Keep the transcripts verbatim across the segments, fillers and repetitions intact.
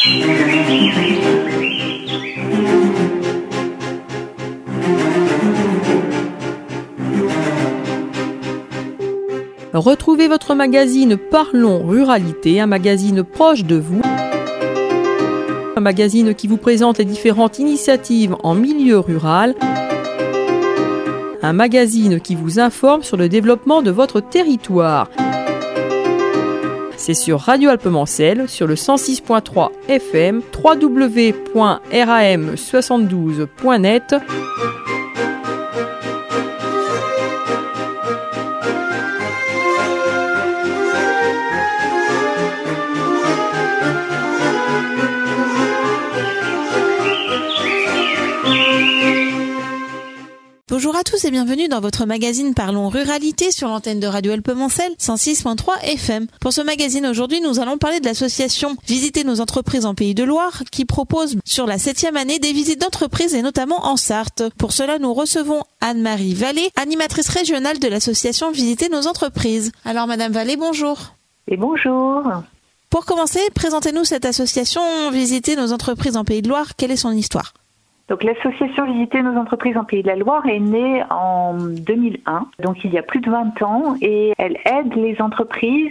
Retrouvez votre magazine Parlons Ruralité, un magazine proche de vous. Un magazine qui vous présente les différentes initiatives en milieu rural. Un magazine qui vous informe sur le développement de votre territoire. C'est sur Radio Alpemancel, sur le cent six point trois F M, w w w point ram soixante-douze point net. Bonjour à tous et bienvenue dans votre magazine Parlons Ruralité sur l'antenne de Radio Alpemancel cent six point trois F M. Pour ce magazine aujourd'hui, nous allons parler de l'association Visiter nos entreprises en Pays de Loire qui propose sur la septième année des visites d'entreprises et notamment en Sarthe. Pour cela, nous recevons Anne-Marie Vallée, animatrice régionale de l'association Visiter nos entreprises. Alors Madame Vallée, bonjour. Et bonjour. Pour commencer, présentez-nous cette association Visiter nos entreprises en Pays de Loire. Quelle est son histoire ? Donc l'association Visiter nos entreprises en Pays de la Loire est née en deux mille un, donc il y a plus de vingt ans, et elle aide les entreprises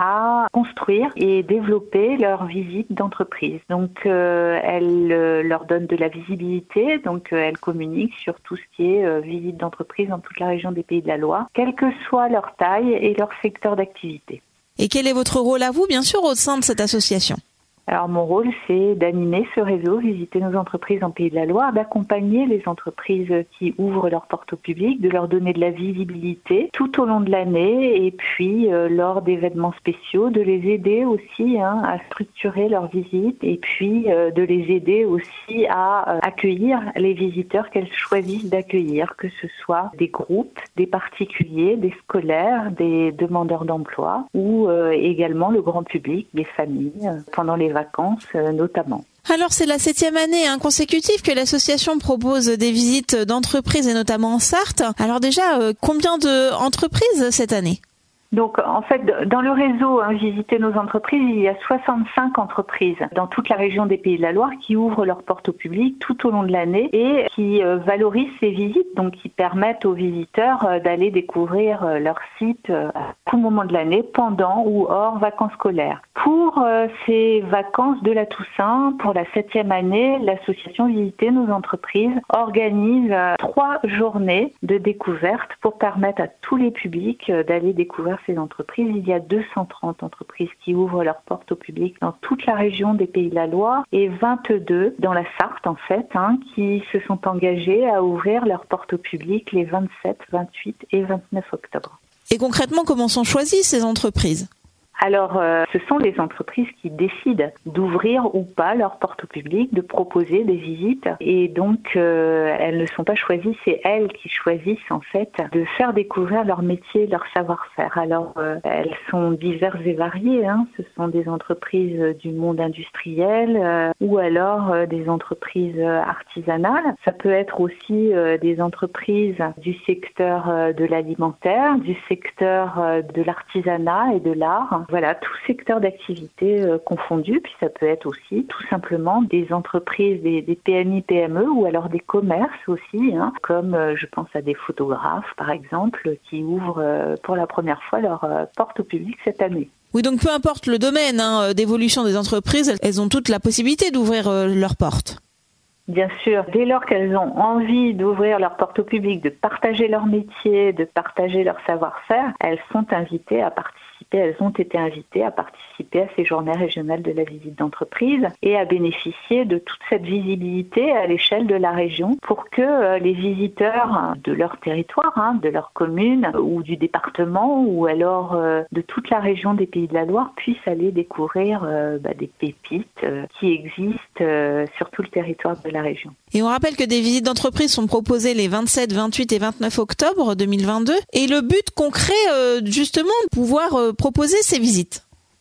à construire et développer leurs visites d'entreprise. Donc euh, elle euh, leur donne de la visibilité, donc euh, elle communique sur tout ce qui est euh, visite d'entreprise dans toute la région des Pays de la Loire, quelle que soit leur taille et leur secteur d'activité. Et quel est votre rôle à vous, bien sûr, au sein de cette association ? Alors mon rôle, c'est d'animer ce réseau, visiter nos entreprises en Pays de la Loire, d'accompagner les entreprises qui ouvrent leurs portes au public, de leur donner de la visibilité tout au long de l'année et puis euh, lors d'événements spéciaux, de les aider aussi hein, à structurer leurs visites et puis euh, de les aider aussi à euh, accueillir les visiteurs qu'elles choisissent d'accueillir, que ce soit des groupes, des particuliers, des scolaires, des demandeurs d'emploi ou euh, également le grand public, des familles, euh, pendant les vacances euh, notamment. Alors c'est la septième année hein, consécutive que l'association propose des visites d'entreprises et notamment en Sarthe. Alors déjà, euh, combien d'entreprises cette année ? Donc en fait, dans le réseau hein, Visiter nos entreprises, il y a soixante-cinq entreprises dans toute la région des Pays de la Loire qui ouvrent leurs portes au public tout au long de l'année et qui euh, valorisent ces visites, donc qui permettent aux visiteurs euh, d'aller découvrir euh, leur site euh, à tout moment de l'année, pendant ou hors vacances scolaires. Pour euh, ces vacances de la Toussaint, pour la septième année, l'association Visiter nos entreprises organise euh, trois journées de découverte pour permettre à tous les publics euh, d'aller découvrir ces entreprises. Il y a deux cent trente entreprises qui ouvrent leurs portes au public dans toute la région des Pays de la Loire et vingt-deux dans la Sarthe en fait, hein, qui se sont engagées à ouvrir leurs portes au public les vingt-sept, vingt-huit et vingt-neuf octobre. Et concrètement, comment sont choisies ces entreprises ? Alors, euh, ce sont les entreprises qui décident d'ouvrir ou pas leurs portes au public, de proposer des visites. Et donc, euh, elles ne sont pas choisies, c'est elles qui choisissent en fait de faire découvrir leur métier, leur savoir-faire. Alors, euh, elles sont diverses et variées. Hein. Ce sont des entreprises du monde industriel euh, ou alors euh, des entreprises artisanales. Ça peut être aussi euh, des entreprises du secteur euh, de l'alimentaire, du secteur euh, de l'artisanat et de l'art. Voilà, tout secteur d'activité euh, confondu, puis ça peut être aussi tout simplement des entreprises, des, des P M I P M E ou alors des commerces aussi, hein, comme euh, je pense à des photographes par exemple, qui ouvrent euh, pour la première fois leur euh, porte au public cette année. Oui, donc peu importe le domaine hein, d'évolution des entreprises, elles ont toutes la possibilité d'ouvrir euh, leurs portes. Bien sûr, dès lors qu'elles ont envie d'ouvrir leur porte au public, de partager leur métier, de partager leur savoir-faire, elles sont invitées à participer. Elles ont été invitées à participer à ces journées régionales de la visite d'entreprise et à bénéficier de toute cette visibilité à l'échelle de la région pour que euh, les visiteurs de leur territoire, hein, de leur commune ou du département ou alors euh, de toute la région des Pays de la Loire puissent aller découvrir euh, bah, des pépites euh, qui existent euh, sur tout le territoire de la région. Et on rappelle que des visites d'entreprise sont proposées les vingt-sept, vingt-huit et vingt-neuf octobre deux mille vingt-deux. Et le but concret, euh, justement, de pouvoir euh, proposer ces visites.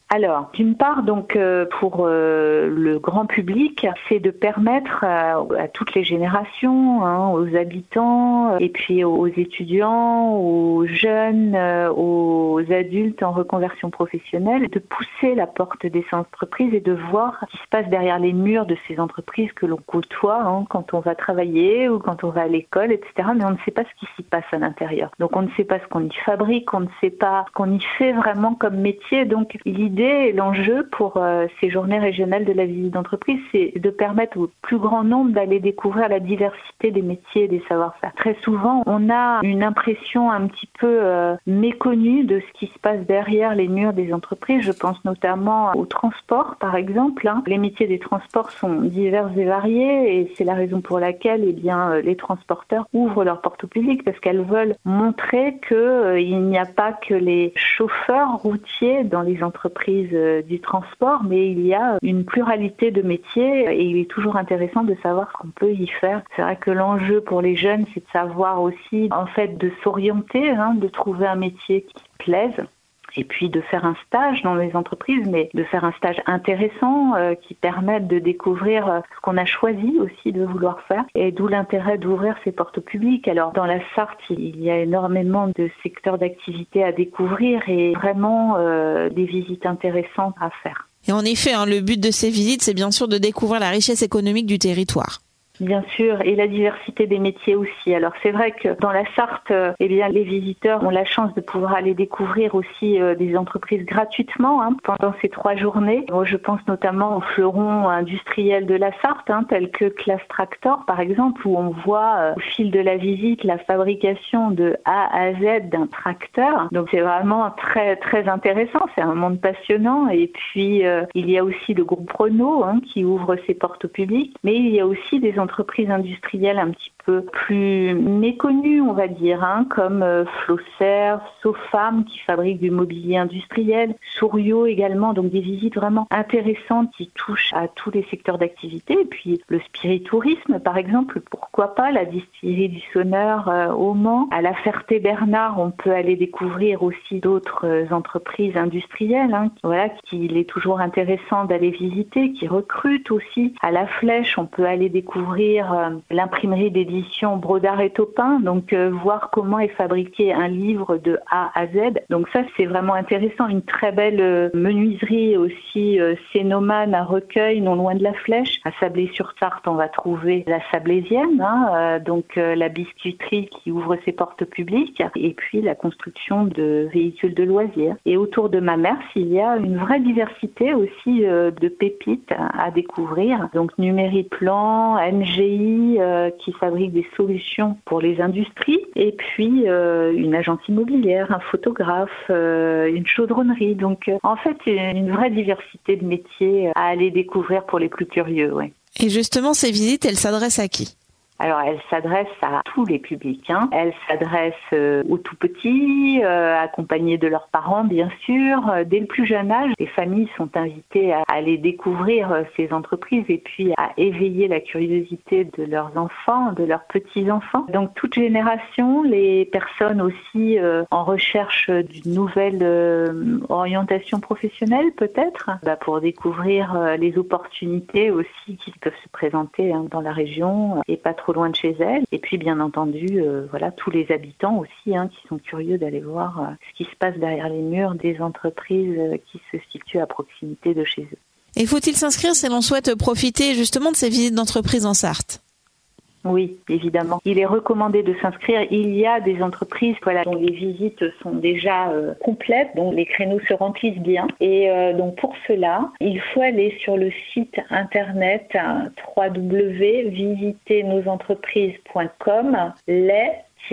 Alors, d'une part, donc euh, pour euh, le grand public, c'est de permettre à, à toutes les générations, hein, aux habitants, et puis aux étudiants, aux jeunes, euh, aux adultes en reconversion professionnelle, de pousser la porte des entreprises et de voir ce qui se passe derrière les murs de ces entreprises que l'on côtoie hein, quand on va travailler ou quand on va à l'école, et cetera. Mais on ne sait pas ce qui s'y passe à l'intérieur. Donc on ne sait pas ce qu'on y fabrique, on ne sait pas ce qu'on y fait vraiment comme métier. Donc l'idée et l'enjeu pour euh, ces journées régionales de la visite d'entreprise, c'est de permettre au plus grand nombre d'aller découvrir la diversité des métiers et des savoir-faire. Très souvent, on a une impression un petit peu euh, méconnue de ce qui se passe derrière les murs des entreprises. Je pense notamment au transport, par exemple. Hein. Les métiers des transports sont divers et variés et c'est la raison pour laquelle eh bien, euh, les transporteurs ouvrent leurs portes au public parce qu'elles veulent montrer qu'il euh, n'y a pas que les chauffeurs routiers dans les entreprises euh, du transport, mais il y a une pluralité de métiers et il est toujours intéressant de savoir ce qu'on peut y faire. C'est vrai que l'enjeu pour les jeunes, c'est de savoir aussi, en fait, de s'orienter, hein, de trouver un métier qui plaise. Et puis de faire un stage dans les entreprises, mais de faire un stage intéressant euh, qui permette de découvrir euh, ce qu'on a choisi aussi de vouloir faire et d'où l'intérêt d'ouvrir ses portes au public. Alors dans la Sarthe, il y a énormément de secteurs d'activité à découvrir et vraiment euh, des visites intéressantes à faire. Et en effet, hein, le but de ces visites, c'est bien sûr de découvrir la richesse économique du territoire. Bien sûr, et la diversité des métiers aussi. Alors c'est vrai que dans la Sarthe, euh, eh bien les visiteurs ont la chance de pouvoir aller découvrir aussi euh, des entreprises gratuitement hein, pendant ces trois journées. Moi, je pense notamment aux fleurons industriels de la Sarthe, hein, tels que Class Tractor par exemple, où on voit euh, au fil de la visite la fabrication de A à Z d'un tracteur. Donc c'est vraiment très très intéressant. C'est un monde passionnant. Et puis euh, il y a aussi le groupe Renault hein, qui ouvre ses portes au public, mais il y a aussi des entreprises industrielles un petit peu plus méconnues, on va dire, hein, comme euh, Flosser, Sofam qui fabrique du mobilier industriel, Souriau également, donc des visites vraiment intéressantes qui touchent à tous les secteurs d'activité. Et puis le spiritourisme, par exemple, pourquoi pas la distillerie du Sonneur euh, au Mans. À la Ferté-Bernard, on peut aller découvrir aussi d'autres euh, entreprises industrielles. Hein, voilà, qu'il est toujours intéressant d'aller visiter, qui recrutent aussi. À la Flèche, on peut aller découvrir euh, l'imprimerie d'édition Brodart et Taupin, donc euh, voir comment est fabriqué un livre de A à Z. Donc ça, c'est vraiment intéressant. Une très belle euh, menuiserie aussi euh, cénomane à Recueil, non loin de la Flèche. À Sablé-sur-Sarthe, on va trouver la Sablésienne, hein, euh, donc euh, la biscuiterie qui ouvre ses portes publiques, et puis la construction de véhicules de loisirs. Et autour de Mamers, il y a une vraie diversité aussi euh, de pépites à découvrir. Donc Numériplan, N G I euh, qui fabrique des solutions pour les industries et puis euh, une agence immobilière, un photographe, euh, une chaudronnerie. Donc euh, en fait, une vraie diversité de métiers à aller découvrir pour les plus curieux. Ouais. Et justement, ces visites, elles s'adressent à qui ? Alors, elle s'adresse à tous les publics. Hein. Elle s'adresse euh, aux tout petits, euh, accompagnés de leurs parents, bien sûr. Euh, dès le plus jeune âge, les familles sont invitées à aller découvrir euh, ces entreprises et puis à éveiller la curiosité de leurs enfants, de leurs petits-enfants. Donc, toute génération, les personnes aussi euh, en recherche d'une nouvelle euh, orientation professionnelle, peut-être, bah, pour découvrir euh, les opportunités aussi qui peuvent se présenter hein, dans la région et pas trop loin de chez elles. Et puis, bien entendu, euh, voilà, tous les habitants aussi hein, qui sont curieux d'aller voir euh, ce qui se passe derrière les murs des entreprises euh, qui se situent à proximité de chez eux. Et faut-il s'inscrire si l'on souhaite profiter justement de ces visites d'entreprise en Sarthe ? Oui, évidemment. Il est recommandé de s'inscrire. Il y a des entreprises voilà, dont les visites sont déjà euh, complètes, dont les créneaux se remplissent bien. Et euh, donc pour cela, il faut aller sur le site internet w w w point visiter nos entreprises point com, les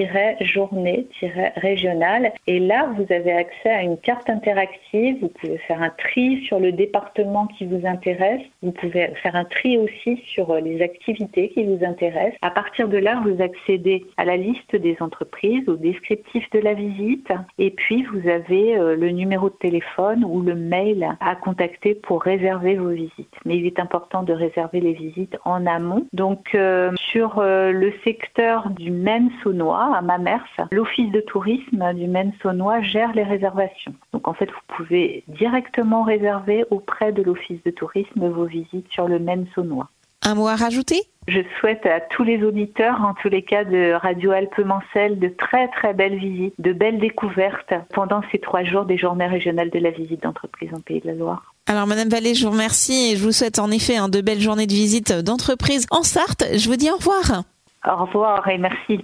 journée régionale et là vous avez accès à une carte interactive, vous pouvez faire un tri sur le département qui vous intéresse, vous pouvez faire un tri aussi sur les activités qui vous intéressent. À partir de là, vous accédez à la liste des entreprises, au descriptif de la visite et puis vous avez le numéro de téléphone ou le mail à contacter pour réserver vos visites. Mais il est important de réserver les visites en amont. Donc euh, sur euh, le secteur du Maine-Saunois, Maine-Saunois, à Mamers, l'office de tourisme du Maine-Saunois gère les réservations. Donc en fait, vous pouvez directement réserver auprès de l'office de tourisme vos visites sur le Maine-Saunois. Un mot à rajouter ? Je souhaite à tous les auditeurs, en tous les cas de Radio Alpes-Mancel, de très très belles visites, de belles découvertes pendant ces trois jours des Journées régionales de la visite d'entreprise en Pays de la Loire. Alors Madame Vallée, je vous remercie et je vous souhaite en effet hein, de belles journées de visite d'entreprise en Sarthe. Je vous dis au revoir. Au revoir et merci.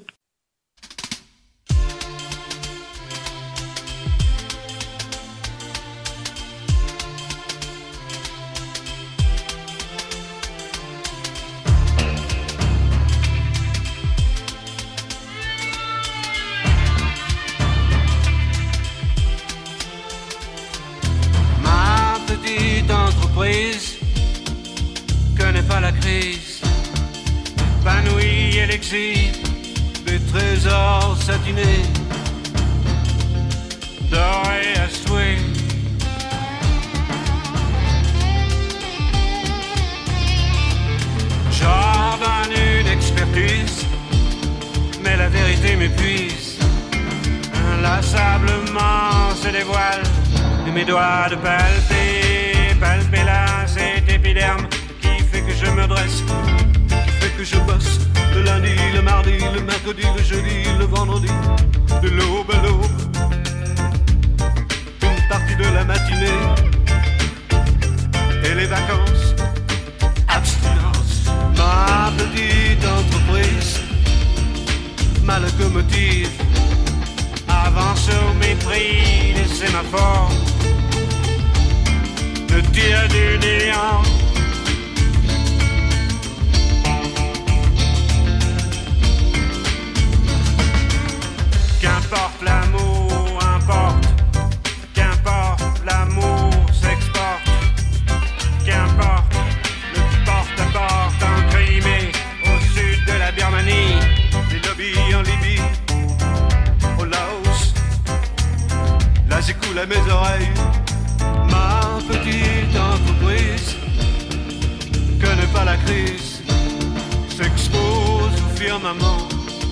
Connaît pas la crise, épanouie et l'exil des trésors satinés, dorés à souhait. J'ordonne une expertise, mais la vérité m'épuise. Inlassablement se dévoile de mes doigts de palper, palper là cet épiderme qui fait que je me dresse, qui fait que je bosse le lundi, le mardi, le mercredi, le jeudi, le vendredi, de l'aube à l'aube, une partie de la matinée et les vacances, abstinence. Ma petite entreprise, ma locomotive avance au mépris des sémaphores, le tir du néant. Qu'importe l'amour, importe. Qu'importe l'amour s'exporte. Qu'importe le porte-à-porte en Crimée, au sud de la Birmanie, les lobbies en Libye, au Laos. Là j'écoule à mes oreilles. Ma petite entreprise connaît pas la crise, s'expose au firmament,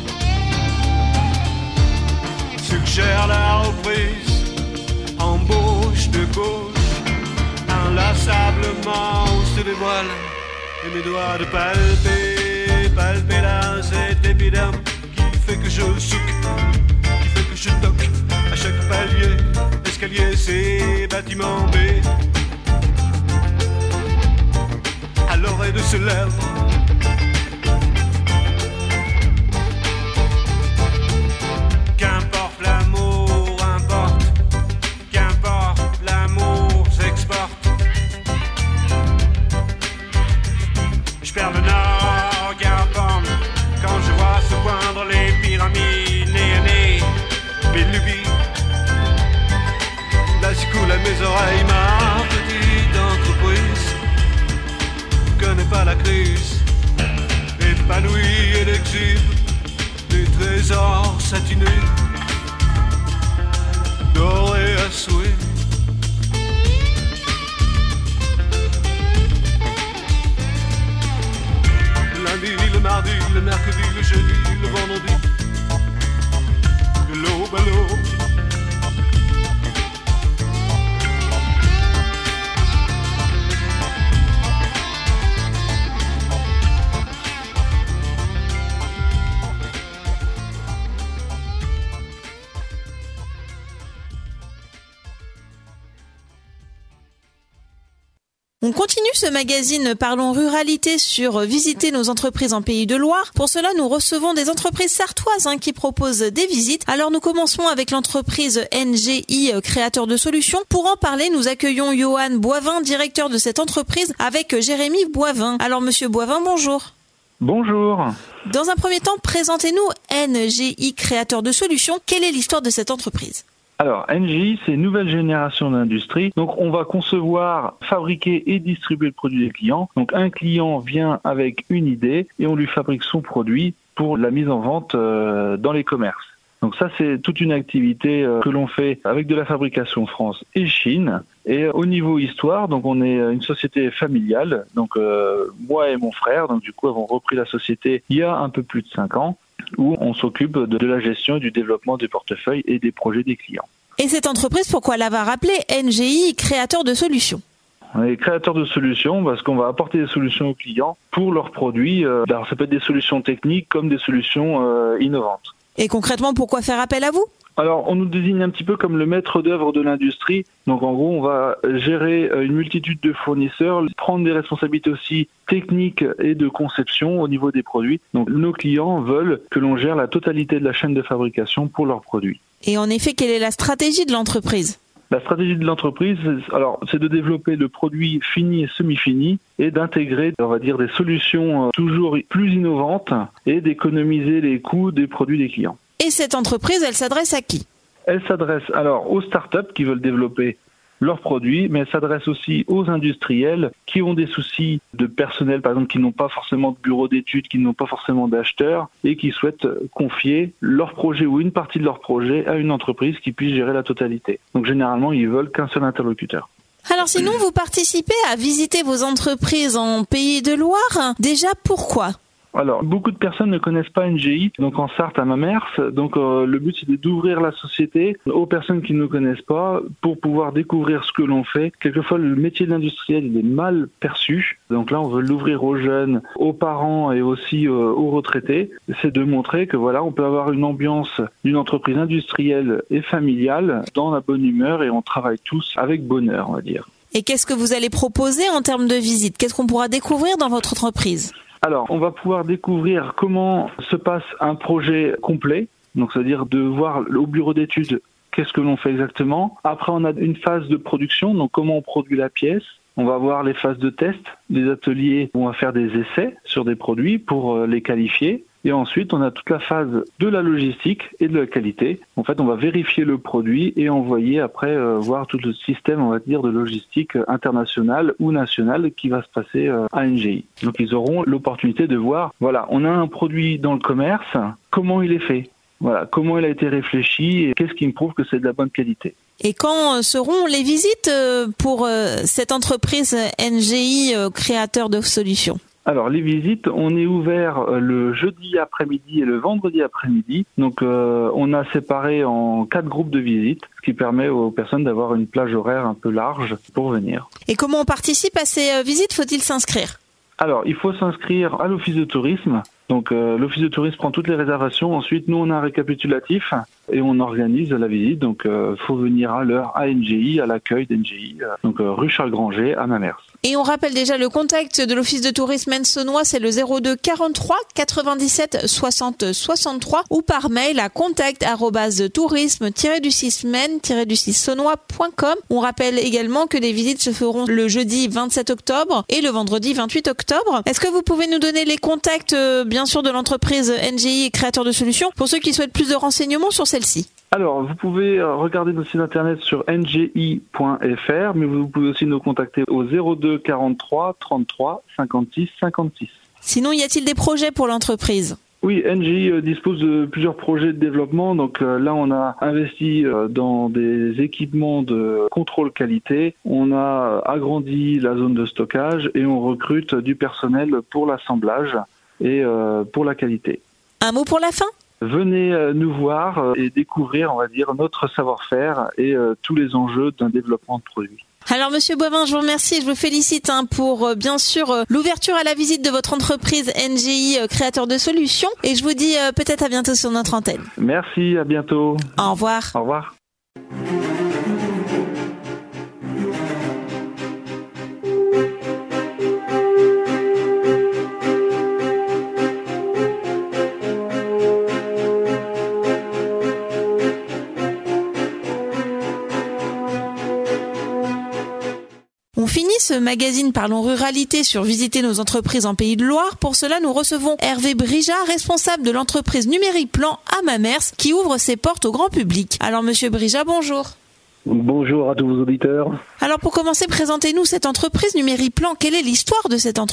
suggère la reprise, embauche de gauche, inlassablement on se dévoile, et mes doigts de palper, palper là cet épiderme qui fait que je souque, qui fait que je toque à chaque palier, escalier, c'est bâtiment B. À l'oreille de ce lèvre, qu'importe l'amour, importe. Qu'importe l'amour s'exporte. Je perds le nord, Garpam, quand je vois se poindre les pyramides, nez à nez, mes lubies. Là j'écoule à mes oreilles, ma petite entreprise connaît pas la crise, épanouie et l'exhibe des trésors satinés, dorés à souhait. Le lundi, le mardi, le mercredi, le jeudi, le vendredi, de l'aube à l'aube. On continue ce magazine Parlons Ruralité sur visiter nos entreprises en Pays de Loire. Pour cela, nous recevons des entreprises sartoises hein, qui proposent des visites. Alors nous commençons avec l'entreprise N G I, créateur de solutions. Pour en parler, nous accueillons Johan Boivin, directeur de cette entreprise, avec Jérémy Boivin. Alors Monsieur Boivin, bonjour. Bonjour. Dans un premier temps, présentez-nous N G I, créateur de solutions. Quelle est l'histoire de cette entreprise ? Alors, N G I, c'est une nouvelle génération d'industrie. Donc, on va concevoir, fabriquer et distribuer le produit des clients. Donc, un client vient avec une idée et on lui fabrique son produit pour la mise en vente euh, dans les commerces. Donc ça, c'est toute une activité euh, que l'on fait avec de la fabrication France et Chine. Et euh, au niveau histoire, donc on est une société familiale. Donc euh, moi et mon frère, donc du coup, avons repris la société il y a un peu plus de cinq ans. où on s'occupe de la gestion et du développement des portefeuilles et des projets des clients. Et cette entreprise, pourquoi l'avoir appelée N G I, créateur de solutions ? On est créateur de solutions parce qu'on va apporter des solutions aux clients pour leurs produits. Alors ça peut être des solutions techniques comme des solutions euh, innovantes. Et concrètement, pourquoi faire appel à vous ? Alors, on nous désigne un petit peu comme le maître d'œuvre de l'industrie. Donc, en gros, on va gérer une multitude de fournisseurs, prendre des responsabilités aussi techniques et de conception au niveau des produits. Donc, nos clients veulent que l'on gère la totalité de la chaîne de fabrication pour leurs produits. Et en effet, quelle est la stratégie de l'entreprise ? La stratégie de l'entreprise, alors, c'est de développer le produit fini et semi-fini et d'intégrer, on va dire, des solutions toujours plus innovantes et d'économiser les coûts des produits des clients. Et cette entreprise, elle s'adresse à qui ? Elle s'adresse alors aux startups qui veulent développer leurs produits, mais elle s'adresse aussi aux industriels qui ont des soucis de personnel, par exemple, qui n'ont pas forcément de bureau d'études, qui n'ont pas forcément d'acheteurs et qui souhaitent confier leur projet ou une partie de leur projet à une entreprise qui puisse gérer la totalité. Donc généralement, ils veulent qu'un seul interlocuteur. Alors sinon, vous participez à visiter vos entreprises en Pays de Loire. Déjà, pourquoi ? Alors, beaucoup de personnes ne connaissent pas N G I, donc en Sarthe à Mamers. Donc, euh, le but, c'est d'ouvrir la société aux personnes qui ne nous connaissent pas pour pouvoir découvrir ce que l'on fait. Quelquefois, le métier de l'industriel, il est mal perçu. Donc là, on veut l'ouvrir aux jeunes, aux parents et aussi euh, aux retraités. C'est de montrer que voilà, on peut avoir une ambiance d'une entreprise industrielle et familiale dans la bonne humeur et on travaille tous avec bonheur, on va dire. Et qu'est-ce que vous allez proposer en termes de visite ? Qu'est-ce qu'on pourra découvrir dans votre entreprise ? Alors, on va pouvoir découvrir comment se passe un projet complet, donc c'est-à-dire de voir au bureau d'études qu'est-ce que l'on fait exactement. Après, on a une phase de production, donc comment on produit la pièce. On va voir les phases de test, des ateliers où on va faire des essais sur des produits pour les qualifier. Et ensuite, on a toute la phase de la logistique et de la qualité. En fait, on va vérifier le produit et envoyer après euh, voir tout le système, on va dire, de logistique internationale ou nationale qui va se passer euh, à N G I. Donc, ils auront l'opportunité de voir, voilà, on a un produit dans le commerce, comment il est fait ? Voilà, comment il a été réfléchi et qu'est-ce qui me prouve que c'est de la bonne qualité. Et quand seront les visites pour cette entreprise N G I, créateur de solutions ? Alors, les visites, on est ouvert le jeudi après-midi et le vendredi après-midi. Donc, euh, on a séparé en quatre groupes de visites, ce qui permet aux personnes d'avoir une plage horaire un peu large pour venir. Et comment on participe à ces visites ? Faut-il s'inscrire ? Alors, il faut s'inscrire à l'office de tourisme. Donc, euh, l'office de tourisme prend toutes les réservations. Ensuite, nous, on a un récapitulatif et on organise la visite. Donc, il euh, faut venir à l'heure à N G I, à l'accueil d'N G I, euh, donc euh, rue Charles Granger à Mamers. Et on rappelle déjà le contact de l'office de tourisme Maine-Saunois, c'est le zéro deux quarante-trois quatre-vingt-dix-sept soixante soixante-trois ou par mail à contact arobase tourisme du six maine du six saunois point com. On rappelle également que les visites se feront le jeudi vingt-sept octobre et le vendredi vingt-huit octobre. Est-ce que vous pouvez nous donner les contacts, euh, bien sûr, de l'entreprise N G I créateur de solutions pour ceux qui souhaitent plus de renseignements sur celle-ci ? Alors, vous pouvez regarder notre site internet sur n g i point f r, mais vous pouvez aussi nous contacter au zéro deux quarante-trois trente-trois cinquante-six cinquante-six. Sinon, y a-t-il des projets pour l'entreprise ? Oui, N G I dispose de plusieurs projets de développement. Donc euh, là, on a investi euh, dans des équipements de contrôle qualité. On a agrandi la zone de stockage et on recrute du personnel pour l'assemblage et euh, pour la qualité. Un mot pour la fin ? Venez nous voir et découvrir, on va dire, notre savoir-faire et euh, tous les enjeux d'un développement de produits. Alors Monsieur Boivin, je vous remercie et je vous félicite hein, pour euh, bien sûr euh, l'ouverture à la visite de votre entreprise N G I, euh, créateur de solutions. Et je vous dis euh, peut-être à bientôt sur notre antenne. Merci, à bientôt. Au revoir. Au revoir. On finit ce magazine Parlons Ruralité sur visiter nos entreprises en Pays de Loire. Pour cela, nous recevons Hervé Brijat, responsable de l'entreprise Numériplan à Mamers, qui ouvre ses portes au grand public. Alors, Monsieur Brijat, bonjour. Bonjour à tous vos auditeurs. Alors, pour commencer, présentez-nous cette entreprise Numériplan. Quelle est l'histoire de cette entreprise ?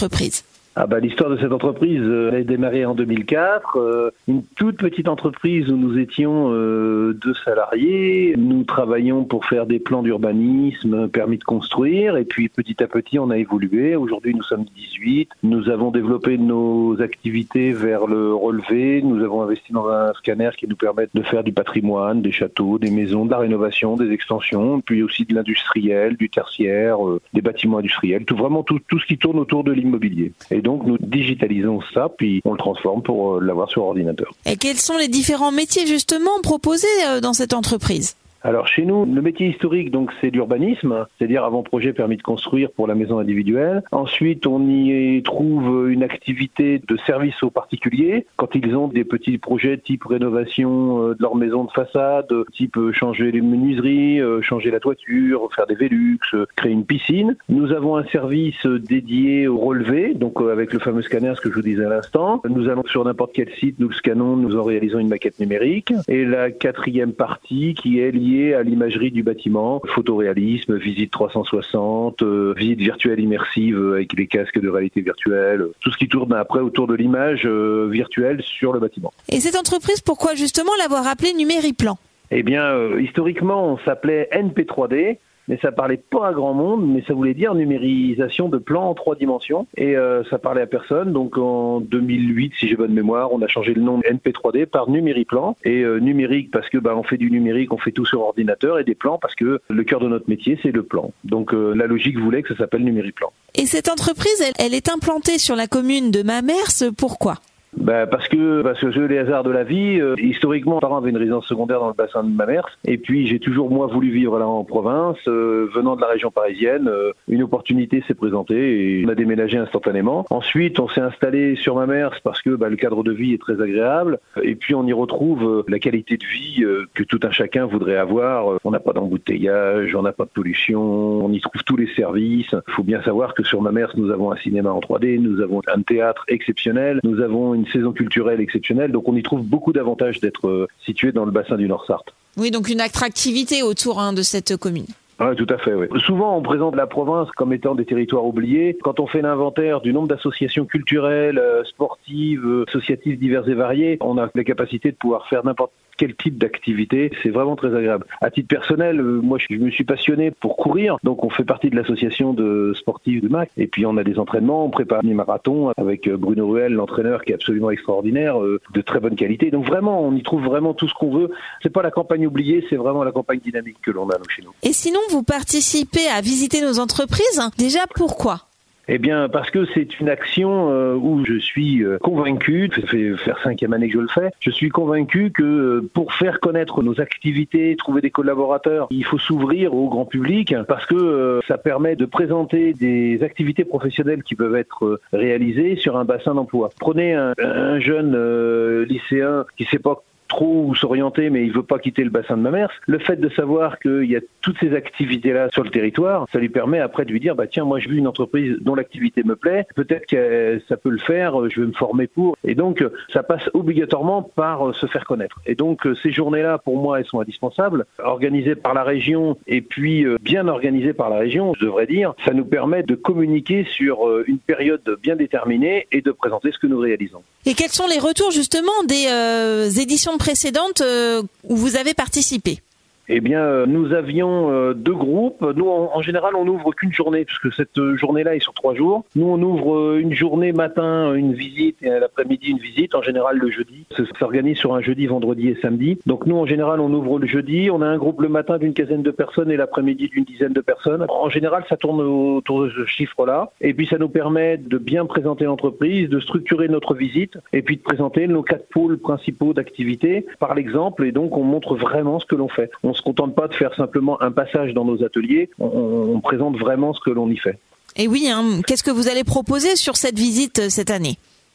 Ah bah, l'histoire de cette entreprise, euh, elle a démarré en deux mille quatre, euh, une toute petite entreprise où nous étions euh, deux salariés. Nous travaillions pour faire des plans d'urbanisme, permis de construire, et puis petit à petit on a évolué. Aujourd'hui nous sommes dix-huit, nous avons développé nos activités vers le relevé, nous avons investi dans un scanner qui nous permet de faire du patrimoine, des châteaux, des maisons, de la rénovation, des extensions, puis aussi de l'industriel, du tertiaire, euh, des bâtiments industriels, tout vraiment tout, tout ce qui tourne autour de l'immobilier. Et donc nous digitalisons ça, puis on le transforme pour l'avoir sur ordinateur. Et quels sont les différents métiers justement proposés dans cette entreprise ? Alors chez nous, le métier historique, donc c'est l'urbanisme, c'est-à-dire avant-projet permis de construire pour la maison individuelle. Ensuite, on y trouve une activité de service aux particuliers quand ils ont des petits projets type rénovation de leur maison de façade, type changer les menuiseries, changer la toiture, faire des Velux, créer une piscine. Nous avons un service dédié au relevé, donc avec le fameux scanner, ce que je vous disais à l'instant. Nous allons sur n'importe quel site, nous le scannons, nous en réalisons une maquette numérique. Et la quatrième partie qui est liée à l'imagerie du bâtiment, photoréalisme, visite trois cent soixante, euh, visite virtuelle immersive avec les casques de réalité virtuelle, tout ce qui tourne après autour de l'image euh, virtuelle sur le bâtiment. Et cette entreprise, pourquoi justement l'avoir appelée Numériplan ? Eh bien, euh, historiquement, on s'appelait N P trois D. Mais ça parlait pas à grand monde, mais ça voulait dire numérisation de plans en trois dimensions. Et euh, ça parlait à personne. Donc en deux mille huit, si j'ai bonne mémoire, on a changé le nom de N P trois D par Numériplan. Et euh, numérique parce que bah, on fait du numérique, on fait tout sur ordinateur, et des plans parce que le cœur de notre métier, c'est le plan. Donc euh, la logique voulait que ça s'appelle Numériplan. Et cette entreprise, elle, elle est implantée sur la commune de Mamers. Pourquoi ? Bah parce que parce que les hasards de la vie, euh, historiquement, mes parents avaient une résidence secondaire dans le bassin de Mamers, et puis j'ai toujours moi voulu vivre là en province, euh, venant de la région parisienne, euh, une opportunité s'est présentée et on a déménagé instantanément. Ensuite, on s'est installé sur Mamers parce que bah, le cadre de vie est très agréable, et puis on y retrouve euh, la qualité de vie euh, que tout un chacun voudrait avoir. On n'a pas d'embouteillage, on n'a pas de pollution, on y trouve tous les services. Il faut bien savoir que sur Mamers, nous avons un cinéma en trois D, nous avons un théâtre exceptionnel, nous avons une saison culturelle exceptionnelle, donc on y trouve beaucoup d'avantages d'être euh, situé dans le bassin du Nord-Sarthe. Oui, donc une attractivité autour hein, de cette commune. Oui, tout à fait. Oui. Souvent, on présente la province comme étant des territoires oubliés. Quand on fait l'inventaire du nombre d'associations culturelles, euh, sportives, euh, associatives diverses et variées, on a la capacité de pouvoir faire n'importe quel type d'activité. C'est vraiment très agréable. À titre personnel, euh, moi, je me suis passionné pour courir. Donc, on fait partie de l'association de sportifs du M A C. Et puis, on a des entraînements. On prépare des marathons avec Bruno Ruel, l'entraîneur, qui est absolument extraordinaire, euh, de très bonne qualité. Donc, vraiment, on y trouve vraiment tout ce qu'on veut. C'est pas la campagne oubliée, c'est vraiment la campagne dynamique que l'on a nous, chez nous. Et sinon, vous participez à visiter nos entreprises. Déjà, pourquoi ? Eh bien, parce que c'est une action euh, où je suis euh, convaincu, ça fait faire cinquième année que je le fais, je suis convaincu que euh, pour faire connaître nos activités, trouver des collaborateurs, il faut s'ouvrir au grand public parce que euh, ça permet de présenter des activités professionnelles qui peuvent être euh, réalisées sur un bassin d'emploi. Prenez un, un jeune euh, lycéen qui ne sait pas trop où s'orienter, mais il veut pas quitter le bassin de Mamers. Le fait de savoir qu'il y a toutes ces activités-là sur le territoire, ça lui permet après de lui dire, bah tiens, moi j'ai vu une entreprise dont l'activité me plaît, peut-être que ça peut le faire, je vais me former pour. Et donc, ça passe obligatoirement par se faire connaître. Et donc, ces journées-là, pour moi, elles sont indispensables. Organisées par la région et puis bien organisées par la région, je devrais dire, ça nous permet de communiquer sur une période bien déterminée et de présenter ce que nous réalisons. Et quels sont les retours justement des euh, éditions précédentes euh, où vous avez participé ? Eh bien, euh, nous avions euh, deux groupes. Nous, en, en général, on n'ouvre qu'une journée, puisque cette euh, journée-là est sur trois jours. Nous, on ouvre euh, une journée matin, une visite, et l'après-midi, une visite, en général le jeudi. Ça s'organise sur un jeudi, vendredi et samedi. Donc nous, en général, on ouvre le jeudi. On a un groupe le matin d'une quinzaine de personnes et l'après-midi d'une dizaine de personnes. En général, ça tourne autour de ce chiffre-là. Et puis, ça nous permet de bien présenter l'entreprise, de structurer notre visite, et puis de présenter nos quatre pôles principaux d'activité par l'exemple. Et donc, on montre vraiment ce que l'on fait. On On ne se contente pas de faire simplement un passage dans nos ateliers, on, on présente vraiment ce que l'on y fait. Et oui, hein, qu'est-ce que vous allez proposer sur cette visite cette année ?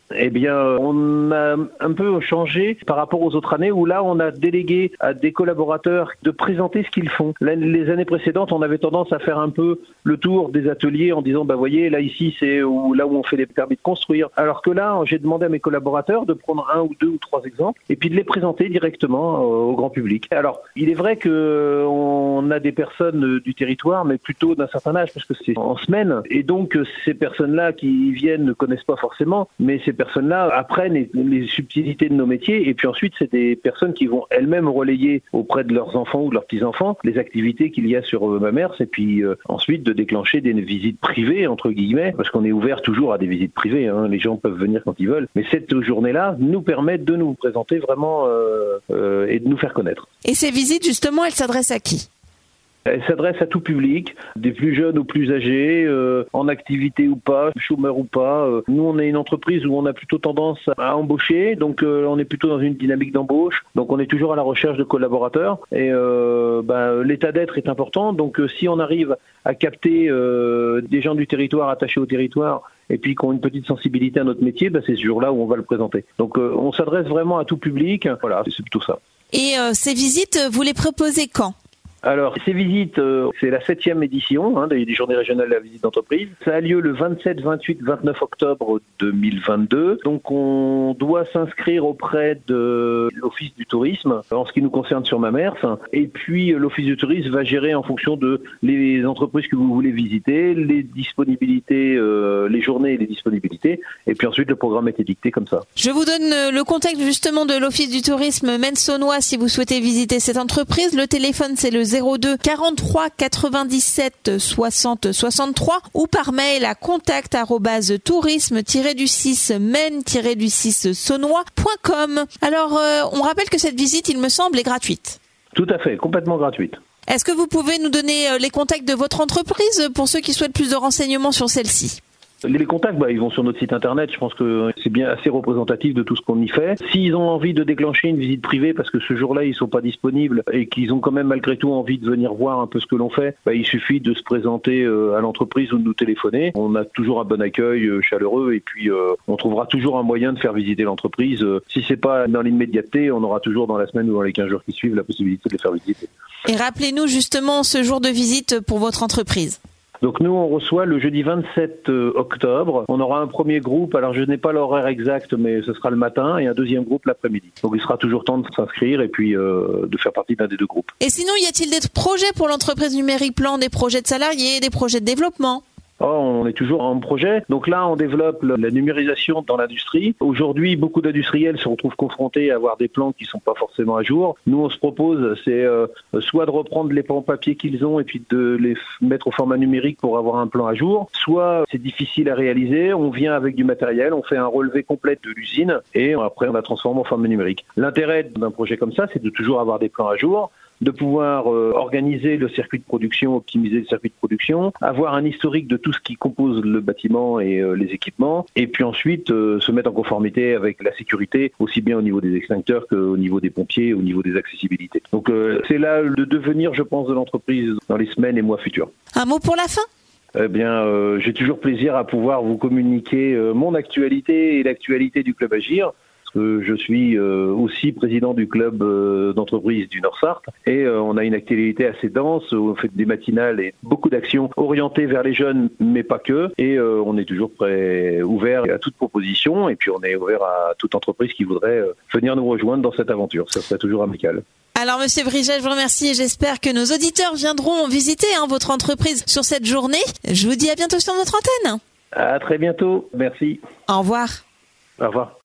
Eh bien, on a un peu changé par rapport aux autres années où là, on a délégué à des collaborateurs de présenter ce qu'ils font. Les années précédentes, on avait tendance à faire un peu le tour des ateliers en disant, bah voyez, là ici, c'est où, là où on fait les permis de construire. Alors que là, j'ai demandé à mes collaborateurs de prendre un ou deux ou trois exemples et puis de les présenter directement au grand public. Alors, il est vrai que on a des personnes du territoire, mais plutôt d'un certain âge, parce que c'est en semaine. Et donc, ces personnes-là qui viennent ne connaissent pas forcément, mais ces personnes-là apprennent les subtilités de nos métiers. Et puis ensuite, c'est des personnes qui vont elles-mêmes relayer auprès de leurs enfants ou de leurs petits-enfants les activités qu'il y a sur Mamers. Et puis euh, ensuite, de déclencher des visites privées, entre guillemets, parce qu'on est ouvert toujours à des visites privées. Hein. Les gens peuvent venir quand ils veulent. Mais cette journée-là nous permet de nous présenter vraiment euh, euh, et de nous faire connaître. Et ces visites, justement, elles s'adressent à qui ? Elle s'adresse à tout public, des plus jeunes aux plus âgés, euh, en activité ou pas, chômeurs ou pas. Euh, nous, on est une entreprise où on a plutôt tendance à embaucher, donc euh, on est plutôt dans une dynamique d'embauche. Donc on est toujours à la recherche de collaborateurs. Et euh, bah, l'état d'être est important. Donc euh, si on arrive à capter euh, des gens du territoire attachés au territoire et puis qui ont une petite sensibilité à notre métier, bah, c'est ce jour-là où on va le présenter. Donc euh, on s'adresse vraiment à tout public. Voilà, c'est plutôt ça. Et euh, ces visites, vous les proposez quand ? Alors, ces visites, euh, c'est la septième édition hein, des, des Journées régionales de la visite d'entreprise. Ça a lieu le vingt-sept, vingt-huit, vingt-neuf octobre deux mille vingt-deux. Donc, on doit s'inscrire auprès de l'Office du tourisme en ce qui nous concerne sur Mamers. Et puis, l'Office du tourisme va gérer en fonction de les entreprises que vous voulez visiter, les disponibilités, euh, les journées et les disponibilités. Et puis ensuite, le programme est édicté comme ça. Je vous donne le contexte justement de l'Office du tourisme Maine-Saunois si vous souhaitez visiter cette entreprise. Le téléphone, c'est le zéro deux quarante-trois quatre-vingt-dix-sept soixante soixante-trois ou par mail à contact arobase tourisme du six maine du six saunois point com. Alors, euh, on rappelle que cette visite, il me semble, est gratuite. Tout à fait, complètement gratuite. Est-ce que vous pouvez nous donner les contacts de votre entreprise pour ceux qui souhaitent plus de renseignements sur celle-ci ? Les contacts, bah, ils vont sur notre site internet. Je pense que c'est bien assez représentatif de tout ce qu'on y fait. S'ils ont envie de déclencher une visite privée parce que ce jour-là, ils sont pas disponibles et qu'ils ont quand même malgré tout envie de venir voir un peu ce que l'on fait, bah, il suffit de se présenter à l'entreprise ou de nous téléphoner. On a toujours un bon accueil chaleureux et puis euh, on trouvera toujours un moyen de faire visiter l'entreprise. Si c'est pas dans l'immédiateté, on aura toujours dans la semaine ou dans les quinze jours qui suivent la possibilité de les faire visiter. Et rappelez-nous justement ce jour de visite pour votre entreprise. Donc nous, on reçoit le jeudi vingt-sept octobre. On aura un premier groupe, alors je n'ai pas l'horaire exact, mais ce sera le matin, et un deuxième groupe l'après-midi. Donc il sera toujours temps de s'inscrire et puis euh, de faire partie d'un des deux groupes. Et sinon, y a-t-il des projets pour l'entreprise Numérique Plan, des projets de salariés, des projets de développement ? Oh, on est toujours en projet. Donc là, on développe la numérisation dans l'industrie. Aujourd'hui, beaucoup d'industriels se retrouvent confrontés à avoir des plans qui sont pas forcément à jour. Nous, on se propose, c'est euh, soit de reprendre les plans papier qu'ils ont et puis de les mettre au format numérique pour avoir un plan à jour. Soit c'est difficile à réaliser, on vient avec du matériel, on fait un relevé complet de l'usine et après on la transforme en format numérique. L'intérêt d'un projet comme ça, c'est de toujours avoir des plans à jour, de pouvoir euh, organiser le circuit de production, optimiser le circuit de production, avoir un historique de tout ce qui compose le bâtiment et euh, les équipements, et puis ensuite euh, se mettre en conformité avec la sécurité, aussi bien au niveau des extincteurs qu'au niveau des pompiers, au niveau des accessibilités. Donc euh, c'est là le devenir, je pense, de l'entreprise dans les semaines et mois futurs. Un mot pour la fin ? Eh bien, euh, j'ai toujours plaisir à pouvoir vous communiquer euh, mon actualité et l'actualité du Club Agir. Je suis euh, aussi président du club euh, d'entreprise du Nord-Sarthe et euh, on a une activité assez dense, on fait des matinales et beaucoup d'actions orientées vers les jeunes, mais pas que. Et euh, on est toujours prêt, ouvert à toute proposition et puis on est ouvert à toute entreprise qui voudrait euh, venir nous rejoindre dans cette aventure. Ça serait toujours amical. Alors Monsieur Briget, je vous remercie et j'espère que nos auditeurs viendront visiter hein, votre entreprise sur cette journée. Je vous dis à bientôt sur notre antenne. À très bientôt. Merci. Au revoir. Au revoir.